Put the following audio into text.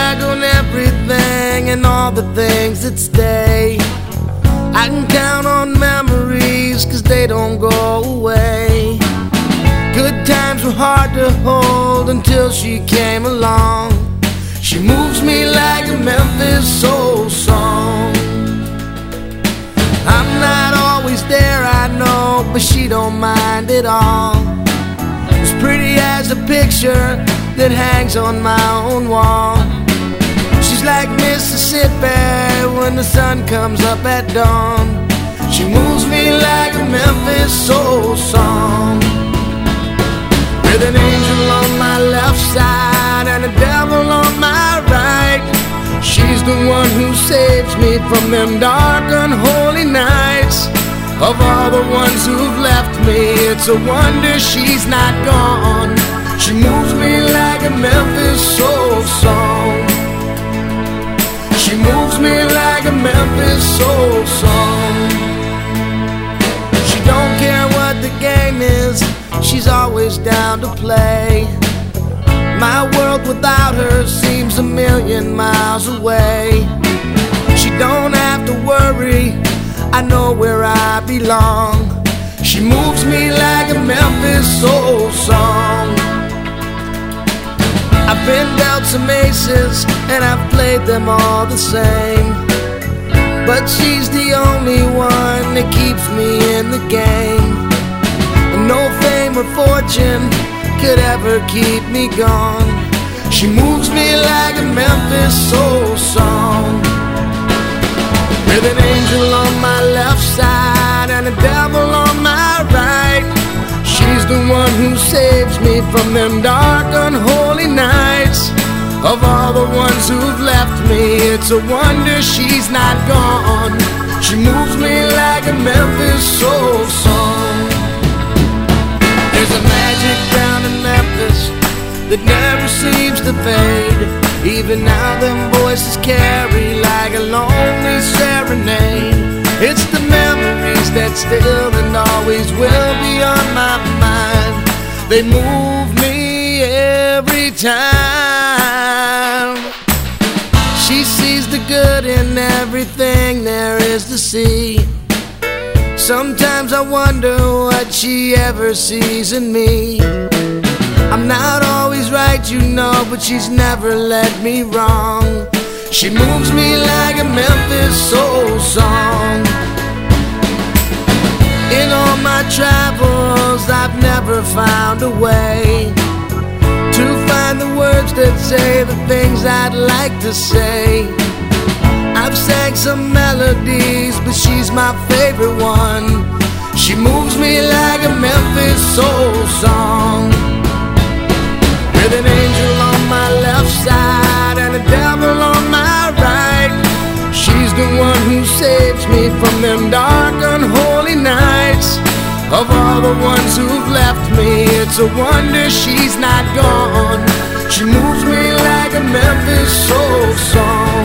back on everything and all the things that stay. I can count on memories 'cause they don't go away. Good times were hard to hold until she came along. She moves me like a Memphis soul song. I'm not always there, I know, but she don't mind at all. As pretty as a picture that hangs on my own wall. She's like Mississippi when the sun comes up at dawn. She moves me like a Memphis soul song. With an angel on my left side and a devil on my right. She's the one who saves me from them dark, unholy nights. Of all the ones who've left me, it's a wonder she's not gone. She moves me like a Memphis soul song. She moves me like a Memphis soul song. She don't care what the game is, she's always down to play. My world without her seems a million miles away. She don't have to worry, I know where I belong. She moves me like a Memphis soul song. I've been dealt some aces and I've played them all the same, but she's the only one that keeps me in the game. And no fame or fortune could ever keep me gone. She moves me like a Memphis soul song. With an angel on my left side and a devil on my right. She's the one who saves me from them dark, unholy nights. Of all the ones who've left me, it's a wonder she's not gone. She moves me like a Memphis soul song. There's a magic down in Memphis that never seems to fade. Even now them voices carry like a lonely serenade. It's the memories that still and always will be on my mind. They move me every time. She sees the good in everything there is to see. Sometimes I wonder what she ever sees in me. I'm not always right, you know, but she's never led me wrong. She moves me like a Memphis soul song. In all my travels, I've never found a way to find the words that say the things I'd like to say. I've sang some melodies, but she's my favorite one. She moves me like a Memphis soul song. With an angel on my left side and a devil on my right. She's the one who saves me from them dark, unholy nights. Of all the ones who've left me, it's a wonder she's not gone. She moves me like a Memphis soul song.